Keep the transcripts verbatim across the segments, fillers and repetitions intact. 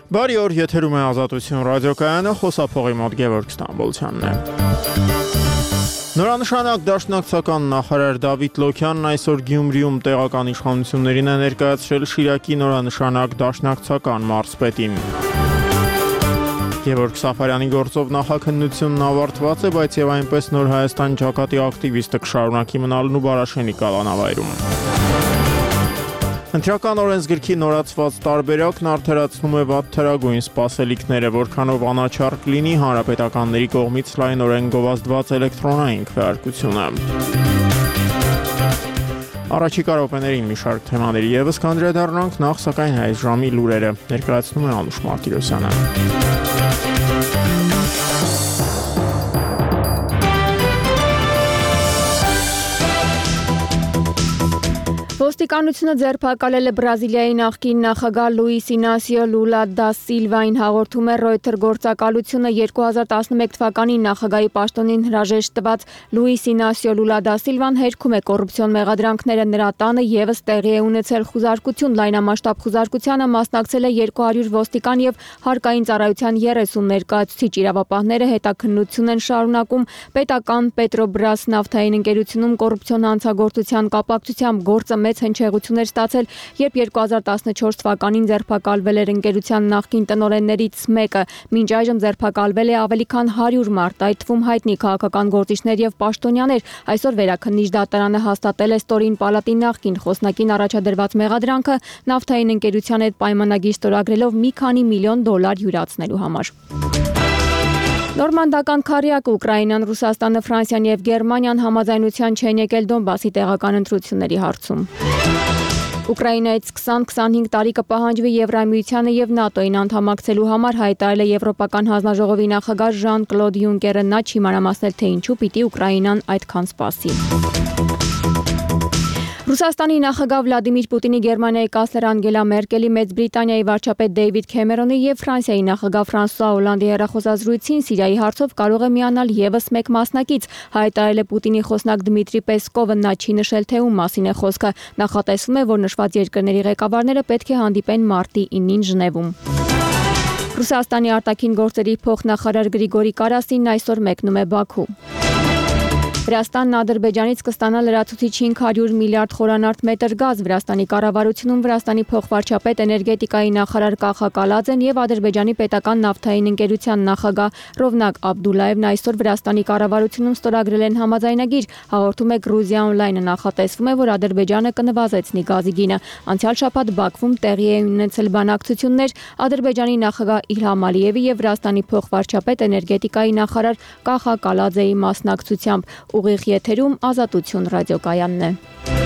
Բարի օր, եթերում է Ազատություն ռադիոկայանը, խոսափողի մոտ Գևորգ Ստամբոլցյանն է։ Նորանշանակ դաշնակցական նախարար Դավիթ Լոքյանն այսօր Գյումրիում տեղական իշխանություններին է ներկայացրել Շիրակի նորանշանակ դաշնակցական մարզպետին։ Գևորգ Սաֆարյանի գործով նախաքննությունն ավարտված է, բայց եւ այնպես Նոր Հայաստան ջակատի ակտիվիստը կշարունակի մնալն ու Բարաշենի կալանավայրում։ Ընտրական օրենսգրքի նորացված տարբերակն արդարացնում է վատթարագույն սպասելիքները, որքանով անաչառք լինի հանրապետականների կողմից լայնորեն գովազդված էլեկտրոնային քվեարկությունը։ Առաջիկա րոպեներին մի շարք թեմաների ևս կանդրադառնանք, նախ սակայն այս ժամի լուրերը ներկայացնում է Անուշ Մարտիրոսյանը։ Ոստիկանությունը ձերբակալել է Բրազիլիայի նախկին նախագահ Լուիս Ինասիո Լուլա դա Սիլվային, հաղորդում է Reuters գործակալությունը։ երկու հազար տասնմեկ թվականին նախագահի պաշտոնին հրաժեշտ տված Լուիս Ինասիո Լուլա դա Սիլվան հերքում է կոռուպցիոն մեղադրանքները, նրա տանը եւս տեղի է ունեցել խուզարկություն, լայնամասշտաբ խուզարկությանը մասնակցել է երկու հարյուր ոստիկան եւ հարկային ծառայության երեսուն ներկայացուցիչ։ Իրավապահները հետաքննություն են շարունակում պետական Պետրոբրաս նավթային ընկերությունում կոռուպցիոն հանցագործության կապակցությամբ գործը մեծ հնչեղություն էր ստացել, երբ երկու հազար տասնչորս թվականին ձերբակալվել էր ընկերության նախկին տնօրեններից մեկը։ Մինչ այժմ ձերբակալվել է ավելի քան հարյուր մարդ, այդ թվում հայտնի քաղաքական գործիչներ եւ պաշտոնյաներ։ Այսօր վերաքննիչ դատարանը հաստատել է ստորին պալատի նախկին խոսնակին առաջադրված մեղադրանքը նավթային ընկերության հետ պայմանագիր ստորագրելով մի քանի միլիոն դոլար յուրացնելու համար։ Նորմանդական քարյակը Ուկրաինան, Ռուսաստանը, Ֆրանսիան եւ Գերմանիան համաձայնության չեն եկել Դոնբասի տեղական ընտրությունների հարցում։ Ուկրաինայից քսան քսանհինգ տարի կպահանջվի Եվրամիությանը եւ ՆԱՏՕ-ին անդամակցելու համար, հայտարարել է Եվրոպական հանձնաժողովի նախագահ Ժան-Կլոդ Յունկերը։ Նա չի մանրամասնել, թե ինչու պիտի Ուկրաինան այդքան սպասի։ Ռուսաստանի նախագահ Վլադիմիր Պուտինի, Գերմանիայի կանցլեր Անգելա Մերկելի, Մեծ Բրիտանիայի վարչապետ Դեյվիդ Քեմերոնի եւ Ֆրանսիայի նախագահ Ֆրանսուଆ Օլանդի հեռախոսազրույցին Սիրիայի հարցով կարող է միանալ եւս մեկ մասնակից, հայտարարել է Պուտինի խոսնակ Դմիտրի Պեսկովը։ Նա չի նշել, թե ում մասին է խոսքը։ Նախատեսվում է, որ նշված երկրների ղեկավարները պետք է հանդիպեն մարտի ինին Ժնևում։ Ռուսաստանի արտաքին գործերի փոխնախարար Գրիգորի Կարասինն այսօր մեկնում է Բաքու։ Վրաստանն Ադրբեջանից կստանա լրացուցիչ հինգ հարյուր միլիարդ խորանարդ մետր գազ։ Վրաստանի կառավարությունում Վրաստանի փոխվարչապետ էներգետիկայի նախարար Կախա Կալաձեն եւ Ադրբեջանի պետական նավթային ընկերության նախագահ Ռովնակ Աբդուլլաևն այսօր Վրաստանի կառավարությունում ստորագրել են համաձայնագիր, հաղորդում է Գրուզիա Օնլայնը։ Նախատեսվում է, որ Ադրբեջանը կնվազեցնի գազի գինը։ Անցյալ շաբաթ Բաքվում տեղի էին ունեցել բանակցություններ Ադրբեջանի նախագահ Իլհամ Ալիևի եւ Վրաստանի փոխվարչապետ էներգետիկայի նախարար Կախա Կալաձեի մասնակցությամբ։ Ուղիղ եթերում Ազատություն ռադիոկայանն է։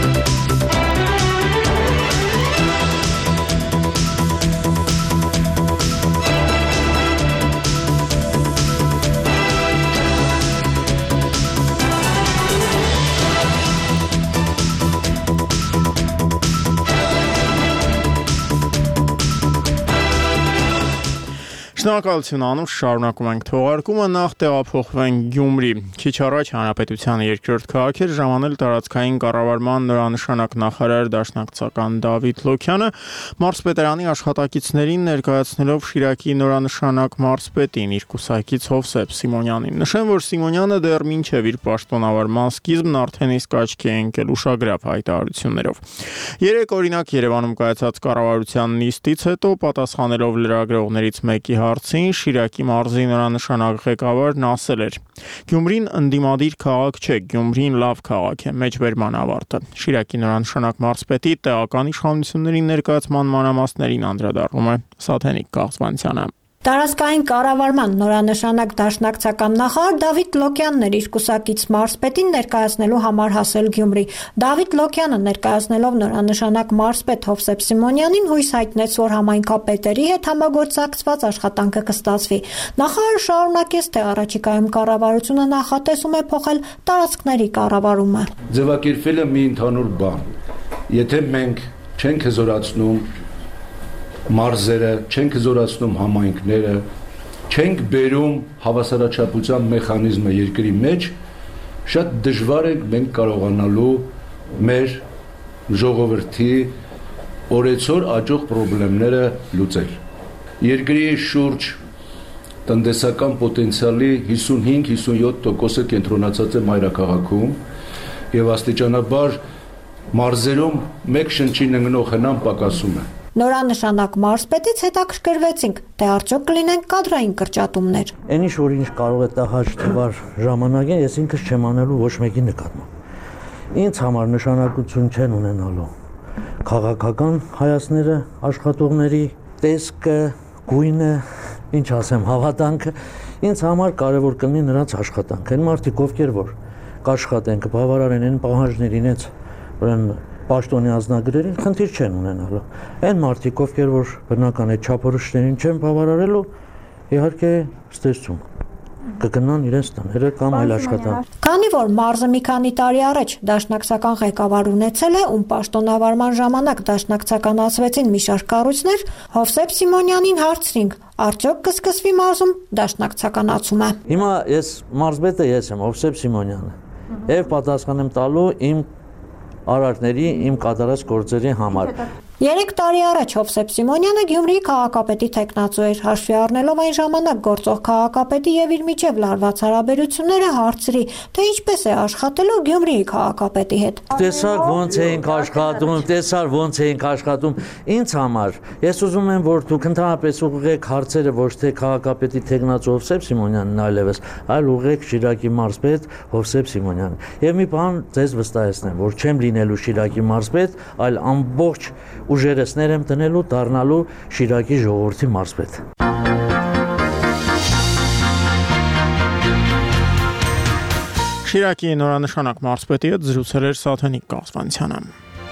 Շնորհակալություն Անուշ, շարունակում ենք թողարկումը, նախ տեղափոխվենք Գյումրի։ Քիչ առաջ Հանրապետության երկրորդ քաղաք էր ժամանել տարածքային կառավարման նորանշանակ նախարար դաշնակցական Դավիթ Լոքյանը, մարզպետարանի աշխատակիցներին ներկայացնելով Շիրակի նորանշանակ մարզպետին, իր կուսակից Հովսեփ Սիմոնյանին։ Նշեմ, որ Սիմոնյանը դեռ մինչև իր պաշտոնավարման սկիզբն արդեն իսկ աչքի է ընկել ուշագրավ հայտարարություններով։ Երեք օրինակ Երևանում կայացած կառավարության նիստից հետո, պատասխանելով լրագրողներից մեկի հարցին, Շիրակի մարզի նորանշանակ ղեկավարն ասել էր. Գյումրին ընդդիմադիր քաղաք չէ, Գյումրին լավ քաղաք է, մեջբերման ավարտը։ Շիրակի նորանշանակ մարզպետի տեղական իշխանությունների ներկայացման մանրամասներին անդրադառնում է Սաթենիկ Կաղզվանցյանը։ Տարածքային կառավարման նորանշանակ դաշնակցական նախարար Դավիթ Լոքյանն էր իր կուսակից մարզպետին ներկայացնելու համար հասել Գյումրի։ Դավիթ Լոքյանը ներկայացնելով նորանշանակ մարզպետ Հովսեփ Սիմոնյանին հույս հայտնեց, որ համայնքապետերի հետ համագործակցված աշխատանքը կստացվի։ Նախարարը շարունակեց, թե առաջիկայում կառավարությունը նախատեսում է փոխել տարածքների կառավարումը։ Ձևակերպվել է մի ընդհանուր բան։ Եթե մենք չենք հզորացնում մարզերը, չենք զորացնում համայնքները, չենք բերում հավասարաչափության մեխանիզմը երկրի մեջ, շատ դժվար է մենք կարողանալու մեր ժողովրդի օրեցօր աճող խնդիրները լուծել։ Երկրի շուրջ տնտեսական պոտենցիալի հիսունհինգ հիսունյոթ տոկոսը կենտրոնացած է մայրաքաղաքում եւ աստիճանաբար մարզերում մեկ շնչին ընկնող հնան պակասում է։ Նորանշանակ մարզպետից հետաքրքրվեցինք, թե արդյոք կլինեն կադրային կրճատումներ։ Այն ինչ որ ինչ կարող է տահաճ թվար ժամանակին, ես ինքս չեմ անելու ոչ մեկի նկատմամբ։ Ինձ համար նշանակություն չեն ունենալու քաղաքական հայացքները, աշխատողների տեսքը, գույնը, ինչ ասեմ, հավատանքը, ինձ համար կարևոր կլինի նրանց աշխատանքը։ Այն մարդիկ, ովքեր որ կաշխատեն, կբավարարեն այն պահանջներին, իրենց ուրեմն պաշտոնի ազնագրերին, խնդիր չեն ունենալու։ Այն մարդիկ, ովքեր որ բնական է չափորոշիչներին չեն բավարարելու, իհարկե ստեսություն կգնան իրենց տները կամ այլ աշխատանք։ Քանի որ մարզը մի քանի տարի առաջ դաշնակցական ղեկավար ունեցել է, ում պաշտոնավարման ժամանակ դաշնակցականացվեցին մի շարք կառույցներ, Հովսեփ Սիմոնյանին հարցրինք, արդյոք կսկսվի մարզում դաշնակցականացումը։ Հիմա ես մարզպետը ես եմ, Հովսեփ Սիմոնյանը, եւ պատասխան եմ տալու իմ արարքների, իմ կատարած գործերի համար։ Երեք տարի առաջ Հովսեփ Սիմոնյանը Գյումրիի քաղաքապետի թեկնածու էր, հաշվի առնելով այն ժամանակ գործող քաղաքապետի եւ իր միջև լարված հարաբերությունները, հարցրի, թե ինչպես է աշխատելու Գյումրիի քաղաքապետի հետ։ Տեսակ ոնց էինք աշխատում, տեսար ոնց էինք աշխատում, ինձ համար ես ուզում եմ, որ դուք ընդհանրապես ուղղեք հարցերը ոչ թե քաղաքապետի թեկնածու Հովսեփ Սիմոնյանն այլևս, այլ ուղղեք Շիրակի մարզպետ Հովսեփ Սիմոնյանին։ Եվ մի բան ձեզ վստահեցնեմ, որ չեմ լինելու Շիրակի մարզպետ, այլ ամբողջ ուժերեսներ եմ տնելու դառնալու Շիրակի ժողովրդի մարզպետ։ Շիրակի նորանշանակ մարզպետի հետ զրուցել էր Սաթենիկ Կասվանցյանը։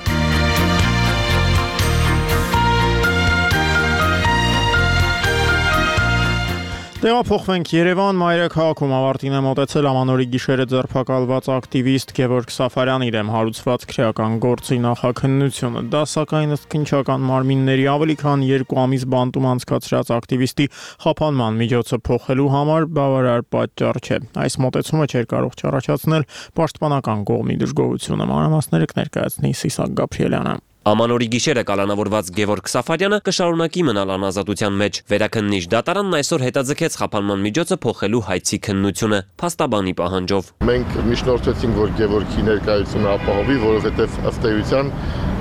Տեղափոխվենք Երևան, մայրաքաղաքում ավարտին է մոտեցել ամանորի գիշերը ձերբակալված ակտիվիստ Գևորգ Սաֆարյանի դեմ հարուցված քրեական գործի նախաքննությունը։ Դա սակայն ըստ քննչական մարմինների ավելի քան երկու ամիս բանտում անցկացրած ակտիվիստի խափանման միջոցը փոխելու համար բավարար պատճառ չէ։ Այս մոտեցումը չէր կարող չառաջացնել պաշտպանական կողմի դժգոհությունը։ Մանրամասները կներկայացնի Սիսակ Գաբրիելյանը։ Ամանորի գիշերը կալանավորված Գևորգ Սաֆարյանը կշարունակի մնալ անազատության մեջ։ Վերաքննիչ դատարանն այսօր հետաձգեց խափանման միջոցը փոխելու հայցի քննությունը փաստաբանի պահանջով։ Մենք միջնորդեցինք, որ Գևորգի ներկայությունը ապահովի, որովհետև ըստ էության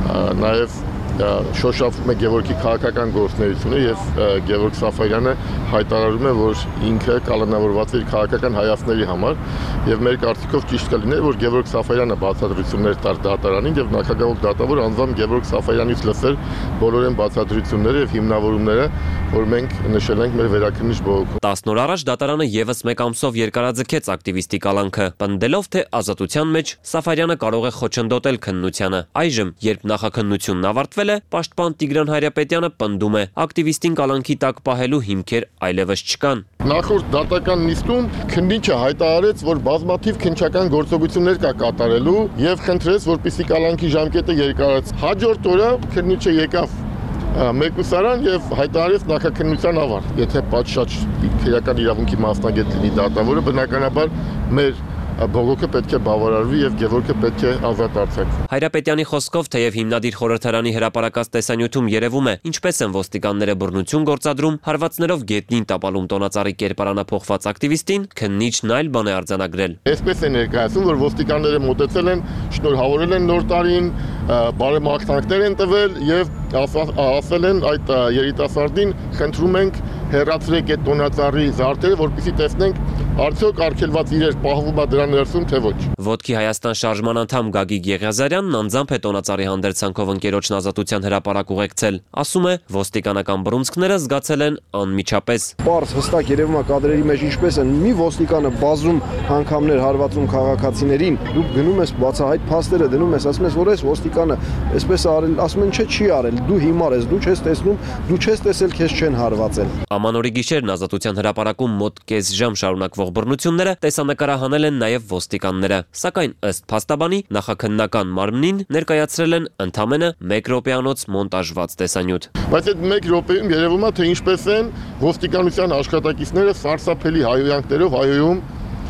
նաև շոշափում է Գևորգի քաղաքական գործունեությունը եւ Գևորգ Սաֆարյանը հայտարարում է, որ ինքը կալանավորված է իր քաղաքական հայացքների համար եւ մեր կարծիքով ճիշտ կլիներ, որ Գևորգ Սաֆարյանը բացատրություններ տար դատարանին եւ նախագահող դատավոր անձամբ Գևորգ Սաֆարյանից լսել բոլորեն բացատրությունները եւ հիմնավորումները, որ մենք նշել ենք մեր վերաքննիչ բողոքում։ տասն օր առաջ դատարանը եւս մեկ ամսով երկարաձգեց ակտիվիստի կալանքը, պնդելով, թե ազատության մեջ Սաֆարյանը կարող է խոչընդոտել քննությանը։ Այժմ, երբ նախաքննությունն ավարտվել է, պաշտպան Տիգրան Հայրապետյանը պնդում է, ակտիվիստին կալանքի տակ պահելու հիմքեր այլևս չկան։ Նախորդ դատական նիստում քննիչը հայտարարեց, որ բազմաթիվ քննչական գործողություններ կա կատարելու եւ խնդրեց, որպեսզի կալանքի ժամկետը երկարացվի։ Հաջորդ օրը քննիչը եկավ մեկուսարան եւ հայտարարեց նախաքննության ավարտ։ Եթե պատշաճ քրեական իրավունքի մասնագետ լինի դատավորը, բնականաբար մեր բողոքը պետք է բավարարվի եւ Գևորգը պետք է ազատ արձակվի։ Հայրապետյանի խոսքով, թեև հիմնադիր խորհրդարանի հրապարակած տեսանյութում երևում է, ինչպես են ոստիկանները բռնություն գործադրում, հարվածներով գետնին տապալում տոնածառի կերպարանափոխված ակտիվիստին, քննիչն այլ բան է արձանագրել։ Այսպես է ներկայացում, որ ոստիկանները մոտեցել են, շնորհավորել են նոր տարին, բարեմաղթանքներ են տվել եւ ասել են այդ երիտասարդին, խնդրում ենք հեռացրեք այդ տոնածառի զարդերը, որպեսզի տեսնենք արդյոք արգելված իրեր պահվում է դրա ներսում, թե ոչ։ Ոտքի Հայաստան շարժման անդամ Գագիկ Եղիազարյանն անձամբ է տոնածառի հանդերձանքով ընկերոջն ազատության հրապարակ ուղեկցել։ Ասում է, ոստիկանական բռունցքները զգացել են անմիջապես։ Պարզ հստակ երևում է կադրերի մեջ ինչպես են մի ոստիկանը բազում անգամներ հարվածում քաղաքացիներին, դու գնում ես բացահայտ փաստերը դնում ես, ասում ես, որ այս ոստիկանը այսպես արել, ասում են, չէ, չի արել, դու հիմար ես, դու չես տեսնում, դու չես տեսել, քեզ չեն հարվածել։ Ամանորի գիշերն ազատության հրապարակում մոտ կես ժամ շարունակվող բռնությունները տեսանկարահանել են նաև ոստիկանները, սակայն ըստ փաստաբանի նախաքննական մարմնին ներկայացրել են ընդամենը մեկ րոպեանոց մոնտաժված տեսանյութ։ Բայց այդ մեկ րոպեում երևում է, թե ինչպես են ոստիկանության աշխատակիցները սարսափելի հայոյանքներով հայոյում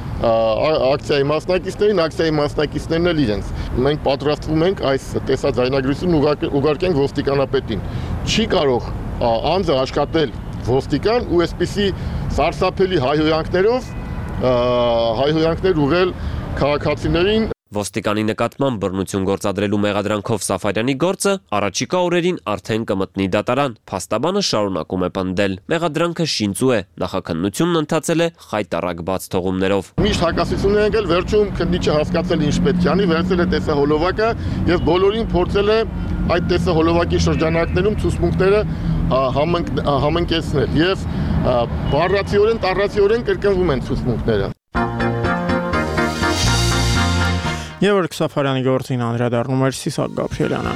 ակցիայի մասնակիցներին, ակցիայի մասնակիցներն էլ իրենց։ Մենք պատրաստվում ենք այս տեսած ձայնագրությունն ուղարկենք ոստիկանապետին։ Չի կարող անձը աշխատել ոստիկան ու այսպիսի սարսափելի հայհոյանքներով հայհոյանքներ ուղղել քաղաքացիներին։ Ոստիկանի նկատմամբ բռնություն գործադրելու մեղադրանքով Սաֆարյանի գործը առաջիկա օրերին արդեն կմտնի դատարան։ Փաստաբանը շարունակում է պնդել. մեղադրանքը շինծու է, նախաքննությունն ընթացել է խայտառակ բաց թողումներով։ Միշտ հակասություններ են եղել, վերջում քննիչը հասկացել ինչ պետք է անի, վերցրել է տեսահոլովակը եւ բոլորին փորձել է այդ տեսահոլովակի շրջանակներում ցուցմունքները համընկեցնել եւ բառացիորեն, տառացիորեն կրկնվում են ցուցմունքները։ Եվ Սաֆարյանի գործին անդրադառնում էր Սիսակ Գաբրիելյանը։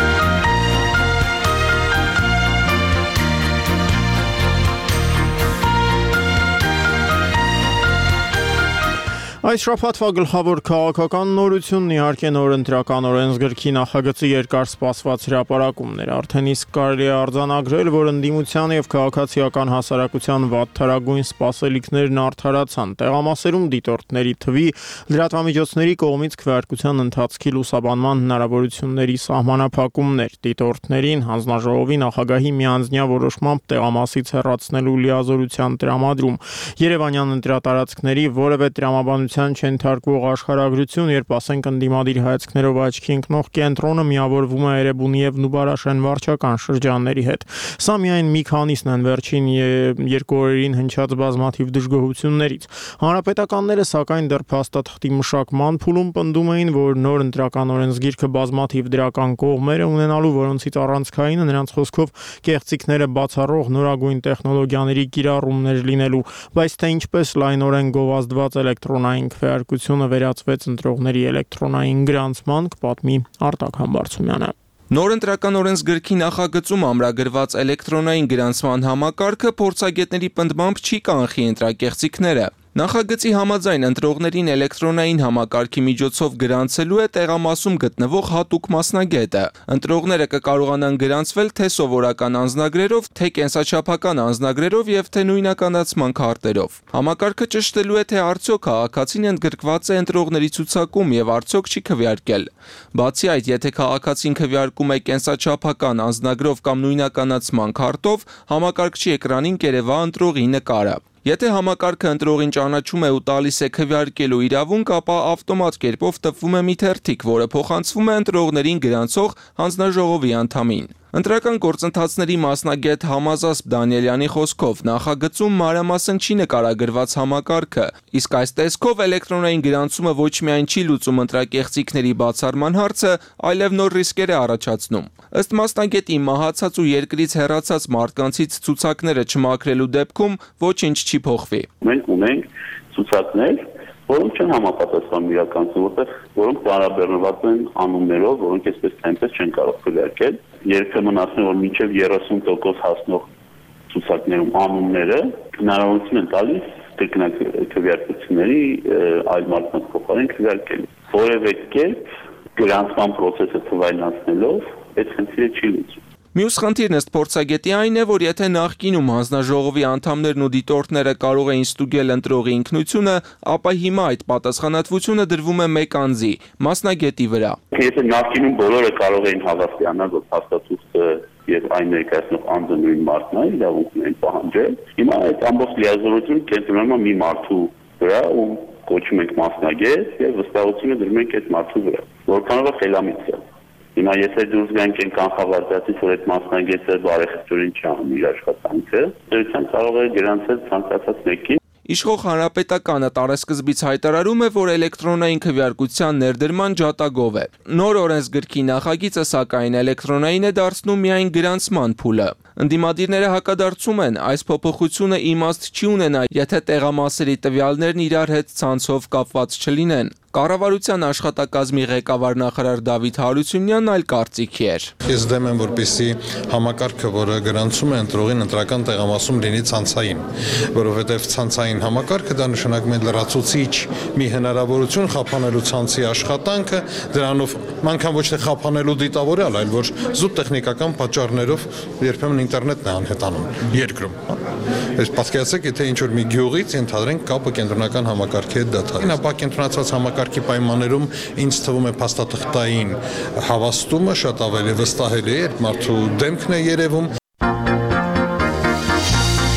Այս շաբաթվա գլխավոր քաղաքական նորությունն իհարկե նոր ընտրական օրենսգրքի նախագծի երկար սպասված հրապարակումն էր։ Արդեն իսկ կարելի է արձանագրել, որ ընդդիմության եւ քաղաքացիական հասարակության վատթարագույն սպասելիքներն արդարացան։ Տեղամասերում դիտորդների թվի, լրատվամիջոցների կողմից քվեարկության ընթացքի լուսաբանման հնարավորությունների սահմանափակումներ, դիտորդներին հանձնաժողովի նախագահի միանձնյա որոշմամբ տեղամասից հեռացնելու լիազորության տրամադրում, Երևանյան ընտրատարածքների որևէ տրամաբանություն չընթարկվող աշխարհագրություն, երբ ասենք ընդդիմադիր հայացքներով աչքի ընկնող կենտրոնը միավորվում է Էրեբունի եւ Նուբարաշեն վարչական շրջանների հետ։ Սա միայն մի քանիսն են վերջին երկու օրերին հնչած բազմաթիվ դժգոհություններից։ Հանրապետականները սակայն դեռ փաստաթղթի մշակման փուլում պնդում էին, որ նոր ընտրական օրենսգիրքը բազմաթիվ դրական կողմեր է ունենալու, որոնցից առանցքայինը նրանց խոսքով կեղծիքները բացառող նորագույն տեխնոլոգիաների կիրառումներ լինելու, բայց թե ինչպես լայնորեն գովազդված էլեկտրոնային քվեարկությունը վերածվեց ընտրողների էլեկտրոնային գրանցման, կպատմի Արտակ Համբարձումյանը։ Նոր ընտրական օրենսգրքի նախագծում ամրագրված էլեկտրոնային գրանցման համակարգը փորձագետների պնդմամբ չի կանխի ընտրակեղծիքները։ Նախագծի համաձայն ընտրողներին էլեկտրոնային համակարգի միջոցով գրանցելու է տեղամասում գտնվող հատուկ մասնագետը։ Ընտրողները կկարողանան գրանցվել թե սովորական անձնագրերով, թե կենսաչափական անձնագրերով եւ թե նույնականացման քարտերով։ Համակարգը ճշտելու է, թե արդյոք քաղաքացին ընդգրկված է ընտրողների ցուցակում եւ արդյոք չի քվեարկել։ Բացի այդ, եթե քաղաքացին քվեարկում է կենսաչափական անձնագրով կամ նույնականացման քարտով, համակարգչի էկրանին կերևա ընտրողի նկարը։ Եթե համակարգը ընտրողին ճանաչում է ու տալիս է քվեարկելու իրավունք, ապա ավտոմատ կերպով տպվում է մի թերթիկ, որը փոխանցվում է ընտրողներին գրանցող հանձնաժողովի անդամին։ Ընտրական գործընթացների մասնագետ Համազասպ Դանիելյանի խոսքով նախագծում մանրամասն չի նկարագրված համակարգը, իսկ այս տեսքով էլեկտրոնային գրանցումը ոչ միայն չի լուծում ընտրակեղծիքների բացառման հարցը, այլև նոր ռիսկեր է առաջացնում։ Ըստ մասնագետի, մահացած ու երկրից հեռացած մարդկանցից ցուցակները չմաքրելու դեպքում ոչինչ չի փոխվի։ Մենք ունենք ցուցակներ, որոնք չեն համապատասխանում իրականություն, որտեղ որոնք տարաբեռնված են անուններով, որոնք այսպես թե այնպես չեն կարող քվեարկել։ Երբեմն ասում որ մինչև երեսուն տոկոս հասնող ցուցակներում անունները հնարավորություն են տալիս կրկնակ քվեարկությունների այլ մարդկանց փոխարեն քվեարկել։ Որևէ կերպ գրանցման process-ը թվայնացնելով այդ խնդիրը չի լուծում։ Մյուս խնդիրն ըստ փորձագետի այն է, որ եթե նախկինում հանձնաժողովի անդամներն ու դիտորդները կարող էին ստուգել ընտրողի ինքնությունը, ապա հիմա այդ պատասխանատվությունը դրվում է մեկ անձի, մասնագետի վրա։ Եթե նախկինում բոլորը կարող էին հավաստիանալ, որ փաստաթուղթը եւ այն ներկայացնող անձը նույն մարդն է, իրավունքն են պահանջել, հիմա այդ ամբողջ լիազորությունը կենտրոնանում է մի մարդու վրա, ում կոչում ենք մասնագետ եւ վստահությունը դրում ենք այդ մարդու վրա, որքանով խելամիտ է։ Հիմա եթե դուրս գանք այն կանխավարկածից, որ այդ մասնագետը բարեխիղճորեն չի անում իր աշխատանքը, դրության կարող է գրանցել ցանկացած մեկին։ Իշխող Հանրապետականը տարեսկզբից հայտարարում է, որ էլեկտրոնային քվեարկության ներդրման ջատագով է։ Նոր օրենսգրքի նախագիծը սակայն էլեկտրոնային է դարձնում միայն գրանցման փուլը։ Ընդդիմադիրները հակադարձում են, այս փոփոխությունը իմաստ չի ունենա, եթե տեղամասերի տվյալներն իրար հետ ցանցով կապված չլինեն։ Կառավարության աշխատակազմի ղեկավար նախարար Դավիթ Հարությունյանն այլ կարծիքի էր։ Ես դեմ եմ, որպեսզի համակարգը, որը գրանցում է ընտրողին, ընտրական տեղամասում լինի ցանցային, որովհետև ցանցային համակարգը դա նշանակում է լրացուցիչ մի հնարավորություն խափանելու ցանցի աշխատանքը, դրանով անգամ ոչ թե խափանելու դիտավորյալ, այլ որ զուտ տեխնիկական պատճառներով երբեմն ինտերնետն է անհետանում երկրում։ Այս պատկերացեք, եթե ինչ-որ մի գյուղից ենթադրենք կապը կենտրոնական համակարգի հետ դադարի։ Ապա կենտրոնացված համակարգի պայմաններում ինձ թվում է փաստաթղթային հավաստումը շատ ավելի վստահելի է, երբ մարդու դեմքն է երևում։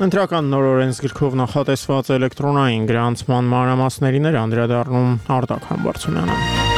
Ընտրական նոր օրենսգրքով նախատեսված էլեկտրոնային գրանցման մանրամասներին էր անդրադառնում Արտակ Համբարձումյանը։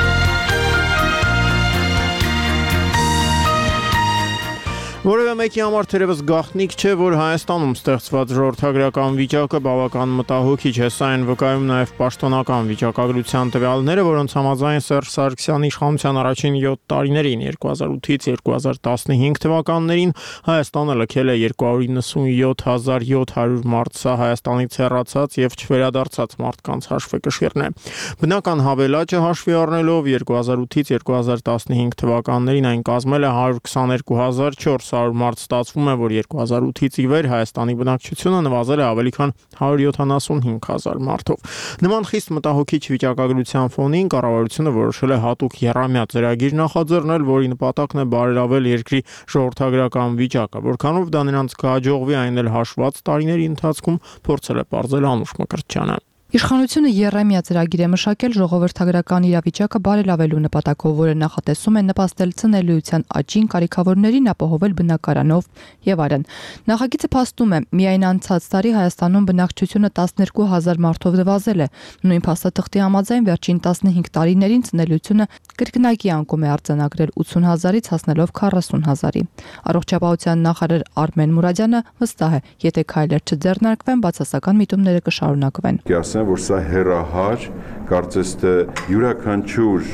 Որևէ մեկի համար թերևս գաղտնիք չէ, որ Հայաստանում ստեղծված ժողովրդագրական վիճակը բավական մտահոգիչ է, սա այն վկայում նաև պաշտոնական վիճակագրության տվյալները, որոնց համաձայն Սերժ Սարգսյանի իշխանության առաջին յոթ տարիներին երկու հազար ութից երկու հազար տասնհինգ թվականներին Հայաստանը լքել է երկու հարյուր նվսանյոթ հազար յոթ հարյուր մարդ, սա Հայաստանից հեռացած եւ չվերադարձած մարդկանց հաշվեկշիռն է։ Բնական հավելաճը հաշվի առնելով երկու հազար ութից երկու հազար տասնհինգ թվականներին այն կազմել է հարյուր քսաներկու հազար չորս հարյուր մարդ, ստացվում է, որ երկու հազար ութից ի վեր Հայաստանի բնակչությունը նվազել է ավելի քան հարյուր յոթանասունհինգ հազար մարդով։ Նման խիստ մտահոգիչ վիճակագրության ֆոնին կառավարությունը որոշել է հատուկ եռամյա ծրագիր նախաձեռնել, որի նպատակն է բարելավել երկրի ժողովրդագրական վիճակը, որքանով դա նրանց կհաջողվի, այն էլ հաշված տարիների ընթացքում, փորձել է պարզել Անուշ Մկրտչյանը։ Իշխանությունը եռամյա ծրագիր է մշակել ժողովրդագրական իրավիճակը բարելավելու նպատակով, որը նախատեսում է նպաստել ցնելիության աճին, կարիքավորներին ապահովել բնակարանով եւ այլն։ Նախագիծը փաստում է, միայն անցած տարի Հայաստանում բնակչությունը տասներկու հազար մարդով նվազել է։ Նույն փաստաթղթի համաձայն վերջին տասնհինգ տարիներին ցնելիությունը կրկնակի անկում է արձանագրել ութսուն հազարից հասնելով քառասուն հազարի։ Առողջապահության նախարար Արմեն Մուրադյանը վստահ է, եթե քայլեր չձեռնարկվեն, բացասական միտումները կշարունակվեն։ Որ սա հերահար, կարծես թե յուրաքանչյուր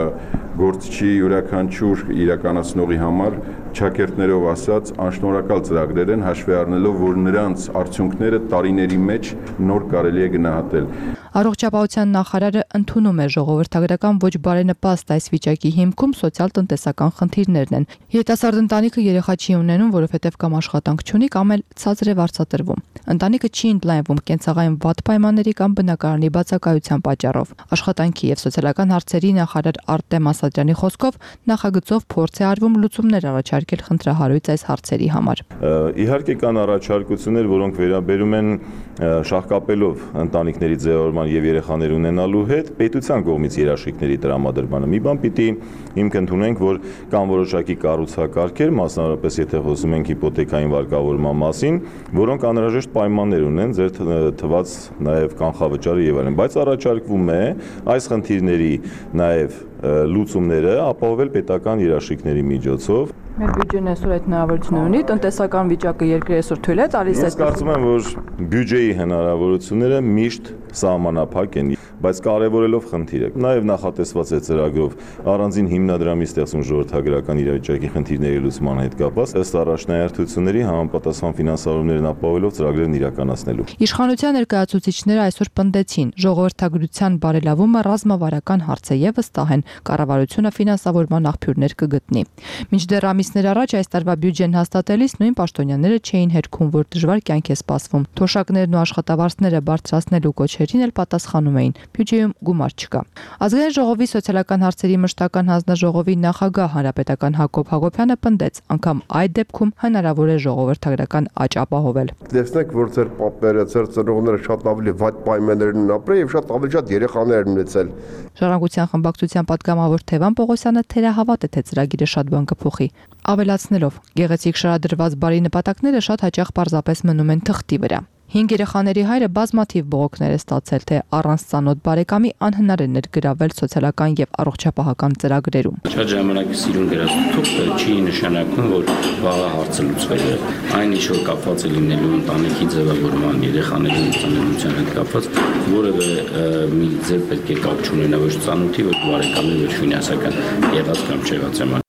գործչի, յուրաքանչյուր իրականացնողի համար ճակերտներով ասած անշնորհակալ ծրագրեր են, հաշվի առնելով, որ նրանց արդյունքները տարիների մեջ նոր կարելի է գնահատել։ Առողջապահության նախարարը ընդունում է ժողովրդագրական ոչ բարենպաստ այս վիճակի հիմքում սոցիալ-տնտեսական խնդիրներն են։ Երիտասարդ ընտանիքը երեխա չի ունենում, որովհետև կամ աշխատանք չունի, կամ էլ ցածր է վարձատրվում։ Ընտանիքը չի ընդլայնվում կենցաղային վատ պայմանների կամ բնակարանի բացակայության պատճառով։ Աշխատանքի եւ սոցիալական հարցերի նախարար Արտեմ Ասատրյանի խոսքով նախագծով փորձ է արվում լուծումներ առաջարկել խնդրահարույց այս հարցերի համար։ Իհարկե կան առաջարկություններ, որոնք վերաբերում են շահկապելով ընտանիքների ձևավորման եւ երեխաներ ունենալու հետ պետության կողմից երաշխիքների տրամադրմանը։ Մի բան պիտի հիմք ընդունենք, որ կան որոշակի կառուցակարգեր, մասնավորապես եթե խոսում ենք հիպոթեքային վարկավորման մասին, որոնք անհրաժեշտ պայմաններ ունեն, ձեր թված նաեւ կանխավճարը եւ այլն, բայց առաջարկվում է այս խնդիրների նաեւ լուծումները ապահովել պետական երաշխիքների միջոցով։ Մեր բյուջեն այսօր այդ հնարավորությունը ունի, տնտեսական վիճակը երկրի այսօր թույլ է տալիս։ Ես կարծում եմ, որ բյուջեի հնարավորությունները միշտ սահմանափակ են, բայց կարևորելով խնդիրը։ Նաև նախատեսված է ծրագրով առանձին հիմնադրամի ստեղծում ժողովրդագրական իրավիճակի խնդիրների լուծման հետ կապված, ըստ առաջնահերթությունների համապատասխան ֆինանսավորումներն ապահովելով ծրագրերն իրականացնելու։ Իշխանության ներկայացուցիչները այսօր պնդեցին, ժողովրդագրության բարելավումը ռազմավարական հարց է եւ վստահ են, կառավարությունը ֆինանսավորման աղբյուրներ կգտնի։ Մինչդեռ ամիսներ առաջ այս տարվա բյուջեն հաստատելիս նույն պաշտոնյաները չէին հերքում, որ դժվար կյանք է սպասվում։ Թոշակներն ու աշխատավարձները բարձրացնելու կոչերին էլ պատասխանում էին։ Բյուջեում գումար չկա։ Ազգային ժողովի սոցիալական հարցերի մշտական հանձնաժողովի նախագահ հանրապետական Հակոբ Հակոբյանը պնդեց, անգամ այդ դեպքում հնարավոր է ժողովրդագրական աճ ապահովել։ Տեսնեք, որ ձեր պապերը, ձեր ծնողները շատ ավելի վատ պայմաններում են ապրել եւ շատ ավելի շատ երեխաներ են ունեցել։ Ժառանգության խմբակցության պատգամավոր Թևան Պողոսյանը թերահավատ է, թե ծրագիրը շատ բան կփոխի, ավելացնելով, գեղեցիկ շարադրված բարի նպատակները շատ հաճախ պարզապես մնում են թղթի վրա։ Հինգ երեխաների հայրը բազմաթիվ բողոքներ է ստացել, թե առանց ծանոթ բարեկամի անհնար է ներգրավել սոցիալական եւ առողջապահական ծրագրերում։ Շատ ժամանակ սիրուն գրած թուղթը չի նշանակում, որ վաղը հարցը լուծվել է։ Այն ինչ որ կապված է լինելու ընտանիքի ձևավորման, երեխաների ծննդության հետ կապված, որևէ մի ձև պետք է կապ չունենա ոչ ծանոթի, ոչ բարեկամի, ոչ ֆինանսական եղած կամ չեղած համար։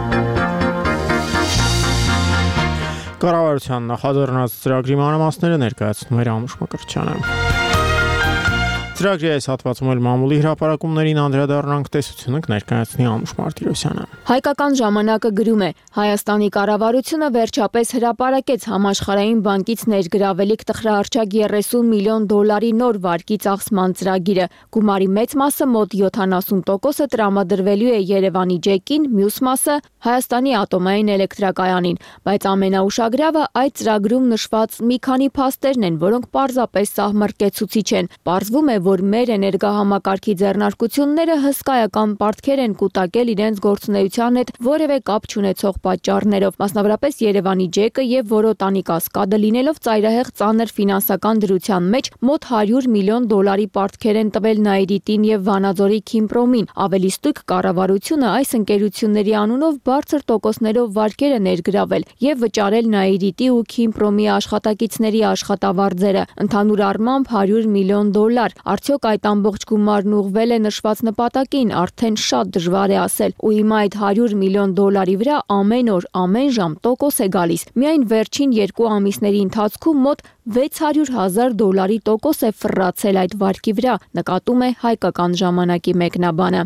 Կառավարության նախաձեռնած ծրագրի մանրամասները ներկայացնում էր Անուշ Մկրտչյանը։ Ծրագրի այս հատվածում էլ մամուլի հրապարակումներին անդրադառնանք, տեսությունը կներկայացնի Անուշ Մարտիրոսյանը։ Հայկական ժամանակը գրում է. Հայաստանի կառավարությունը վերջապես հրապարակեց համաշխարհային բանկից ներգրավելիք տխրահարճակ երեսուն միլիոն դոլարի նոր վարկի ծախսման ծրագիրը։ Գումարի մեծ մասը մոտ յոթանասուն տոկոսը տրամադրվելու է Երևանի ջեկին, մյուս մասը Հայաստանի ատոմային էլեկտրակայանին, բայց ամենաուշագրավը այդ ծրագրում նշված մի քանի փաստերն են, որոնք պարզապես սահմռկեցուցիչ են։ Պարզվում է, որ մեր էներգահամակարգի ձեռնարկությունները հսկայական պարտքեր են կուտակել իրենց գործունեության հետ որևէ կապ չունեցող պատճառներով, մասնավորապես Երևանի ջեկը եւ Որոտանի կասկադը լինելով ծայրահեղ ծանր ֆինանսական դրության մեջ մոտ հարյուր միլիոն դոլարի պարտքեր են տվել Նաիրիտին եւ Վանաձորի Քիմպրոմին։ Ավելի ստույգ կառավարությունը այս ընկերությունների անունով բարձր տոկոսներով վարկեր է ներգրավել եւ վճարել Նաիրիտի ու Քիմպրոմի աշխատակիցների աշխատավարձերը, ընդհանուր առմամբ հարյուր միլիոն դոլար։ Արդյոք այդ ամբողջ գումարն ուղղվել է նշված նպատակին, արդեն շատ դժվար է ասել։ Ու հիմա այդ հարյուր միլիոն դոլարի վրա ամեն օր, ամեն ժամ տոկոս է գալիս։ Միայն վերջին երկու ամիսների ընթացքում մոտ վեց հարյուր հազար դոլարի տոկոս է ֆռացել այդ վարկի վրա, նկատում է Հայկական ժամանակի մեկնաբանը։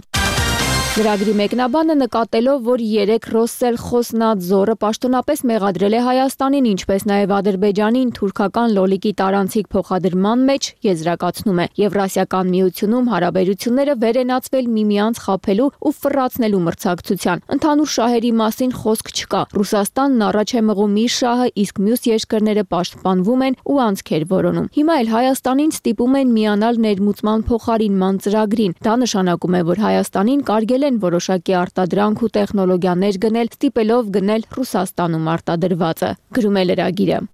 Լրագրի մեկնաբանը նկատելով, որ երեք Ռոսսել Խոսնաձորը պաշտոնապես մեղադրել է Հայաստանին, ինչպես նաև Ադրբեջանին թուրքական լոլիկի տարանցիկ փոխադրման մեջ, եզրակացնում է Եվրասիական միությունում հարաբերությունները վերենացվել միմյանց խաբելու ու ֆռացնելու մրցակցության։ Ընդհանուր շահերի մասին խոսք չկա։ Ռուսաստանն առաջ է մղում իր շահը, իսկ մյուս երկրները պաշտպանվում են ու անցքեր որոնում։ Հիմա էլ Հայաստանին ստիպում են միանալ ներմուծման փոխարինման ծրագրին։ Դա նշանակում է, որ Հայաստանին կարգել են որոշակի արտադրանք ու տեխնոլոգիաներ գնել, ստիպելով գնել Ռուսաստանում արտադրվածը, գրում է լրագիրը։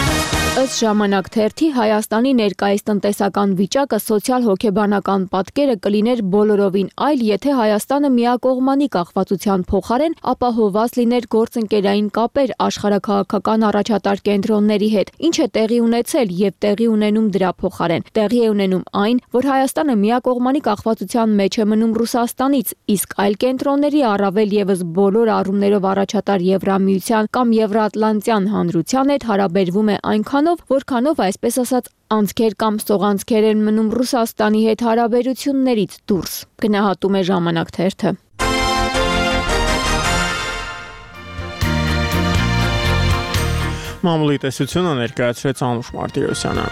Ըստ ժամանակ թերթի Հայաստանի ներկայիս տնտեսական վիճակը սոցիալ-հոգեբանական պատկերը կլիներ բոլորովին այլ, եթե Հայաստանը միակողմանի կախվածության փոխարեն ապահովված լիներ գործընկերային կապեր աշխարհաքաղաքական առաջատար կենտրոնների հետ, ինչ է տեղի ունեցել եւ տեղի ունենում դրա փոխարեն։ Տեղի է ունենում այն, որ Հայաստանը միակողմանի կախվածության մեջ է մնում Ռուսաստանից, իսկ այլ կենտրոնների առավել եւս բոլոր առումներով առաջատար Եվրամիության կամ Եվրատլանտյան հանրության հետ հարաբերվում է այնքան որքանով այսպես ասած անցքեր կամ սողանցքեր են մնում Ռուսաստանի հետ հարաբերություններից դուրս, գնահատում է ժամանակ թերթը։ Մամուլի տեսությունը ներկայացրեց Անուշ Մարտիրոսյանը։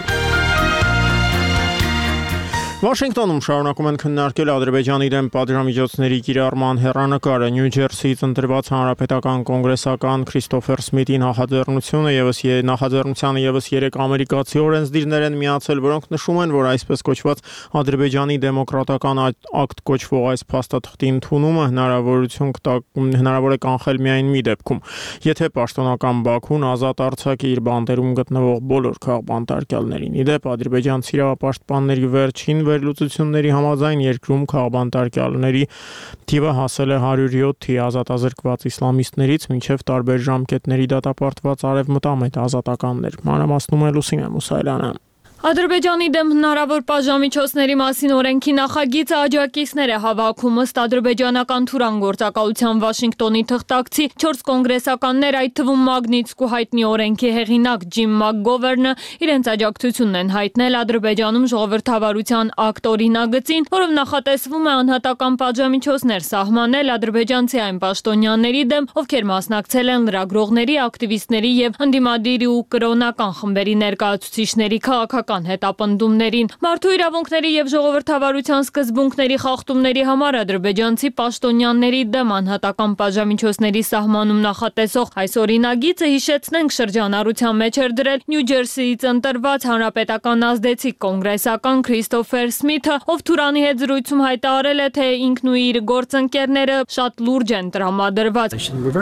Վաշինգտոնում շարունակում են քննարկել Ադրբեջանի դեմ պատժամիջոցների կիրառման հեռանկարը։ Նյու Ջերսիից ընտրված հանրապետական կոնգրեսական Քրիստոֆեր Սմիթի նախաձեռնությունը եւս նախաձեռնությանը եւս երեք ամերիկացի օրենսդիրներ են միացել, որոնք նշում են, որ այսպես կոչված Ադրբեջանի դեմոկրատական ակտ կոչվող այս փաստաթղթի ընդունումը հնարավորություն կտա հնարավոր է կանխել միայն մի դեպքում, եթե պաշտոնական Բաքուն ազատ արձակի իր բանտերում գտնվող բոլոր քաղբանտարկյալներին։ Իդեպ ադրբեջանցի իրավապաշտպանների վերջին վերլուծությունների համաձայն երկրում քաղբանտարկյալների թիվը հասել է հարյուր յոթի, ազատազրկված իսլամիստներից մինչև տարբեր ժամկետների դատապարտված արևմտամետ ազատականներ։ Մանրամասնում է Լուսինե Մուսայելյանը։ Ադրբեջանի դեմ հնարավոր պատժամիջոցների մասին օրենքի նախագիծը աջակիցներ է հավաքում ըստ ադրբեջանական Թուրան գործակալության Վաշինգտոնի թղթակցի չորս կոնգրեսականներ, այդ թվում Մագնիտսկու հայտնի օրենքի հեղինակ Ջիմ Մակգովերնը իրենց աջակցությունն են հայտնել Ադրբեջանում ժողովրդավարության ակտ օրինագծին, որով նախատեսվում է անհատական պատժամիջոցներ սահմանել ադրբեջանցի այն պաշտոնյաների դեմ, ովքեր մասնակցել են լրագրողների, ակտիվիստների եւ ընդդիմադիր ու կրոնական խմբերի ներկայացուցիչների քաղաքական հետապնդումներին։ Մարդու իրավունքների եւ ժողովրդավարության սկզբունքների խախտումների համար ադրբեջանցի պաշտոնյաների դեմ անհատական պատժամիջոցների սահմանում նախատեսող այս օրինագիծը, հիշեցնենք, շրջանառության մեջ էր դրել Նյու Ջերսիից ընտրված հանրապետական ազդեցիկ կոնգրեսական Քրիստոֆեր Սմիթը, ով Թուրանի հետ զրույցում հայտարարել է, թե ինքն ու իր գործընկերները շատ լուրջ են տրամադրված։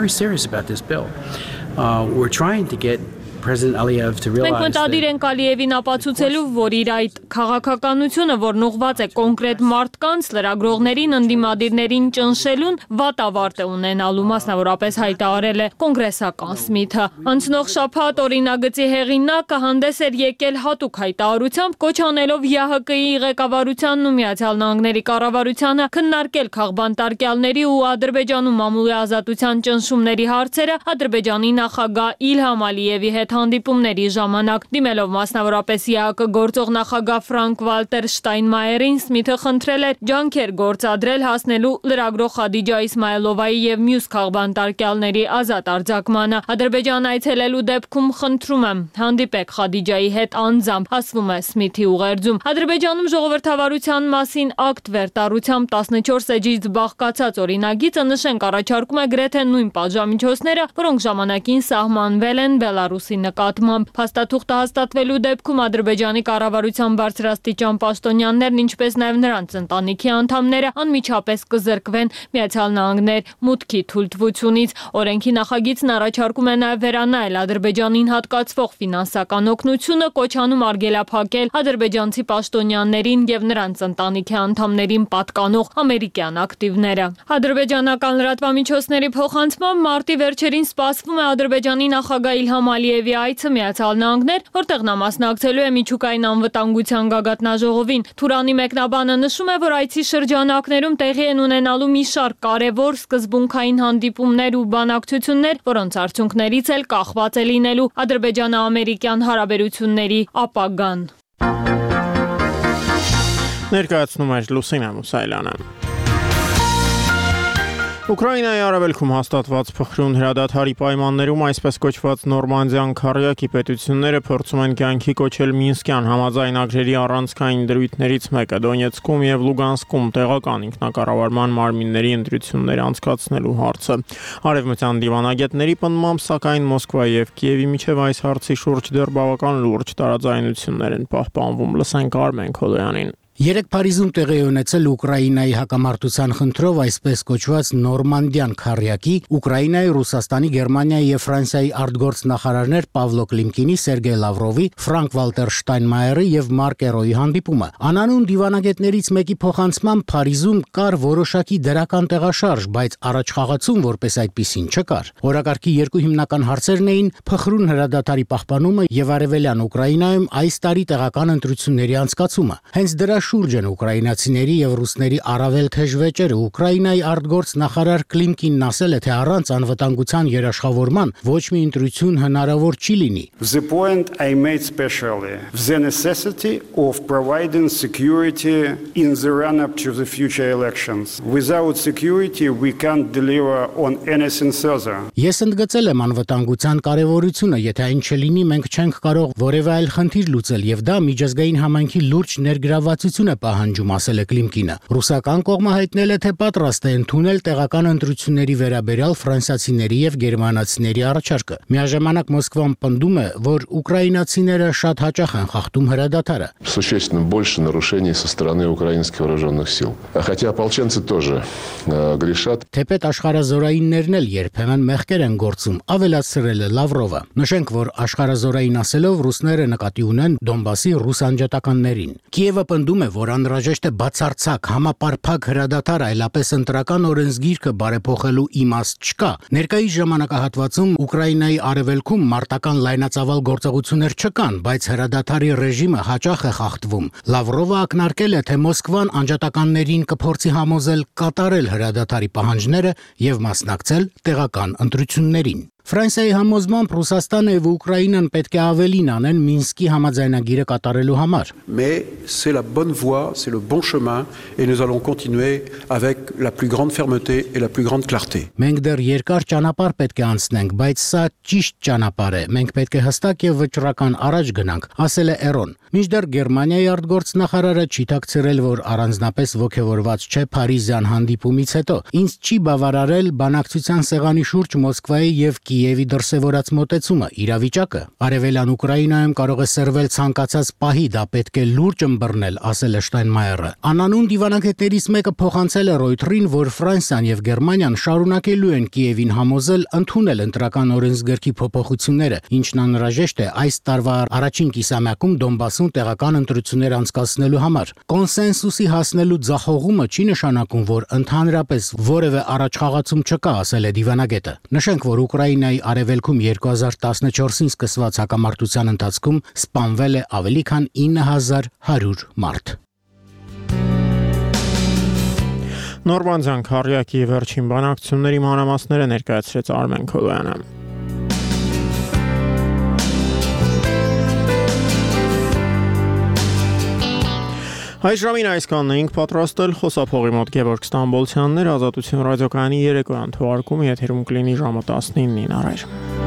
Մենք մտադիր ենք Ալիևին ապացուցելու, որ իր այդ քաղաքականությունը, որն ուղղված է կոնկրետ մարդկանց, լրագրողներին, ընդդիմադիրներին ճնշելուն, վատ ավարտ է ունենալու, մասնավորապես հայտարարել է կոնգրեսական Սմիթը։ Անցնող շաբաթ օրինագծի հեղինակը հանդես էր եկել հատուկ հայտարարությամբ, կոչ անելով ԵԱՀԿ-ի ղեկավարությանն ու Միացյալ Նահանգների կառավարությանը քննարկել քաղբանտարկյալների ու Ադրբեջանում մամուլի ազատության ճնշումների հարցերը Ադրբեջանի նախագահ Իլհամ Ալիևի հետ հանդիպումների ժամանակ, դիմելով մասնավորապես ԵԱՀԿ գործող նախագահ Ֆրանկ Վալտեր Շտայնմայերին, Սմիթը խնդրել էր ջանքեր գործադրել հասնելու լրագրող Խադիջա Իսմայելովայի եւ մյուս քաղբանտարկյալների ազատ արձակմանը։ Ադրբեջան այցելելու դեպքում խնդրում եմ, հանդիպեք Խադիջայի հետ անձամբ, ասվում է Սմիթի ուղերձում։ Ադրբեջանում ժողովրդավարության մասին ակտ վերտառությամբ տասնչորս էջից բաղկացած օրինագիծը, նշենք, առաջարկում է գրեթե նույն պատժամիջոցները, որոնք ժամանակին սահմանվել են Բելարուսի նկատմամբ։ Փաստաթուղթը հաստատվելու դեպքում Ադրբեջանի կառավարության բարձրաստիճան պաշտոնյաներն, ինչպես նաև նրանց ընտանիքի անդամները անմիջապես կզրկվեն Միացյալ Նահանգներ մուտքի թույլտվությունից։ Օրենքի նախագիծն առաջարկում է նաև վերանայել Ադրբեջանին հատկացվող ֆինանսական օգնությունը, կոչ անում արգելափակել ադրբեջանցի պաշտոնյաներին եւ նրանց ընտանիքի անդամներին պատկանող ամերիկյան ակտիվները։ Ադրբեջանական լրատվամիջոցների փոխանցմամբ մարտի վերջերին սպասվում է Ադրբեջանի նախագահ Իլհամ Ալիևի այցը Միացյալ Նահանգներ, որտեղ նա մասնակցելու է միջուկային անվտանգության գագաթնաժողովին։ Թուրանի մեկնաբանը նշում է, որ այցի շրջանակներում տեղի են ունենալու մի շարք կարևոր սկզբունքային հանդիպումներ ու բանակցություններ, որոնց արդյունքներից էլ կախված է լինելու ադրբեջանա-ամերիկյան հարաբերությունների ապագան։ Ներկայացնում է Լուսինե Մուսայելյանը։ Ուկրաինայի արևելքում հաստատված փխրուն հրադադարի պայմաններում այսպես կոչված Նորմանդիան քարյակի պետությունները փորձում են կյանքի կոչել Մինսկյան համաձայնագրերի առանցքային դրույթներից մեկը Դոնեցկում եւ Լուգանսկում տեղական ինքնակառավարման մարմինների ընտրություններ անցկացնելու հարցը։ Արևմտյան դիվանագետների պնդմամբ, սակայն Մոսկվայի եւ Կիևի միջև այս հարցի շուրջ դեռ բավական լուրջ տարաձայնություններ են պահպանվում։ Լսենք Արմեն Քոլոյանին։ Երեք Փարիզում տեղի ունեցել Ուկրաինայի հակամարտության խնդրով այսպես կոչված Նորմանդիան քարյակի Ուկրաինայի, Ռուսաստանի, Գերմանիայի եւ Ֆրանսիայի արտգործ նախարարներ Պավլո Կլիմկինի, Սերգեյ Լավրովի, Ֆրանկ Վալտեր Շտայնմայերի եւ Մարկ Էրոյի հանդիպումը։ Անանուն դիվանագետներից մեկի փոխանցմամբ Փարիզում կար որոշակի դրական տեղաշարժ, բայց առաջխաղացում որպես այդպիսին չկար։ Օրակարգի երկու հիմնական հարցերն էին փխրուն հրադադարի պահպանումը եւ արևելյան Ուկրաինայում այս տարի տեղական ընտրությունների անցկացումը։ Հենց դրա շուրջ են ուկրաինացիների եւ ռուսների առավել թեժ վեճերը։ Ուկրաինայի արտգործ նախարար Կլիմկինն ասել է, թե առանց անվտանգության երաշխավորման ոչ մի ընտրություն հնարավոր չի լինի։ The point I made specially the necessity of providing security in the run-up to the future elections. Without security we can't deliver on anything further. Ես ընդգծել եմ անվտանգության կարևորությունը, եթե այն չլինի, մենք չենք կարող որևէ այլ խնդիր լուծել եւ դա միջազգային համայնքի լուրջ ներգրավվածություն է պահանջում, ասել է Կլիմկինը։ Ռուսական կողմը հայտնել է, թե պատրաստ է ընդունել տեղական ընտրությունների վերաբերյալ ֆրանսիացիների եւ գերմանացիների առաջարկը։ Միաժամանակ Մոսկվան պնդում է, որ ուկրաինացիները շատ հաճախ են խախտում հրադադարը։ Существенно больше нарушений со стороны украинских вооруженных сил. Хотя ополченцы тоже грешат. Թեպետ աշխարհազորայիններն էլ երբեմն մեղքեր են գործում, ավելացրել է Լավրովը։ Նշենք, որ աշխարհազորային ասելով ռուսները նկատի ունեն Դոնբասի ռուս անջատականներին։ Կիևը պնդում է, որ անհրաժեշտ է բացարձակ համապարփակ հրադադար, այլապես ընտրական օրենսգիրքը բարեփոխելու իմաստ չկա։ Ներկայիս ժամանակահատվածում Ուկրաինայի արևելքում մարտական լայնածավալ գործողություններ չկան, բայց հրադադարի ռեժիմը հաճախ է խախտվում։ Լավրովը ակնարկել է, թե Մոսկվան անջատականներին կփորձի համոզել կատարել հրադադարի պահանջները եւ մասնակցել տեղական ընտրություններին։ Ֆրանսիայի համոզմամբ Ռուսաստանը եւ Ուկրաինան պետք է ավելին անեն Մինսկի համաձայնագիրը կատարելու համար։ Mais c'est la bonne voie, c'est le bon chemin et nous allons continuer avec la plus grande fermeté et la plus grande clarté. Մենք դեռ երկար ճանապարհ պետք է անցնենք, բայց սա ճիշտ ճանապարհ է։ Մենք պետք է հստակ եւ վճռական առաջ գնանք, ասել է Էրոն։ Մինչդեռ Գերմանիայի արտգործ նախարարը չի ཐակցրել, որ առանձնապես ողջավորված չէ Փարիզյան հանդիպումից հետո։ Ինձ չի բավարարել բանակցության սեղանի շուրջ Մոսկվայի եւ Կիևի դրսևորած մոտեցումը, իրավիճակը արևելյան Ուկրաինայում կարող է սրվել ցանկացած պահի, դա պետք է լուրջ ըմբռնել, ասել է Շտայնմայերը։ Անանուն դիվանագետներից մեկը փոխանցել է Ռոյթերին, որ Ֆրանսիան եւ Գերմանիան շարունակելու են Կիևին համոզել ընդունել ընտրական օրենսգրքի փոփոխությունները, ինչն անհրաժեշտ է այս տարվա առաջին կիսամյակում Դոնբասում տեղական ընտրություններ անցկացնելու համար։ Կոնսենսուսի հասնելու ձախողումը չի նշանակում, որ ընդհանրապես որևէ առաջխաղացում չկա, ասել է դիվանագետը։ Նշենք, որ Ուկրաինայի արևելքում երկու հազար տասնչորսին սկսված հակամարտության ընթացքում սպանվել է ավելի քան ինը հազար հարյուր մարդ։ Նորմանդիան քարյակի վերջին բանակցությունների մանրամասները ներկայացրեց Արմեն Քոլոյանը։ Այս ժամին այսքանն էինք պատրաստել, խոսափողի մոտ Գևորգ Ստամբոլցյանն էր, Ազատություն ռադիոկայանի երեկոյան թողարկումը եթերում կլինի ժամը տասնինին առայժմ։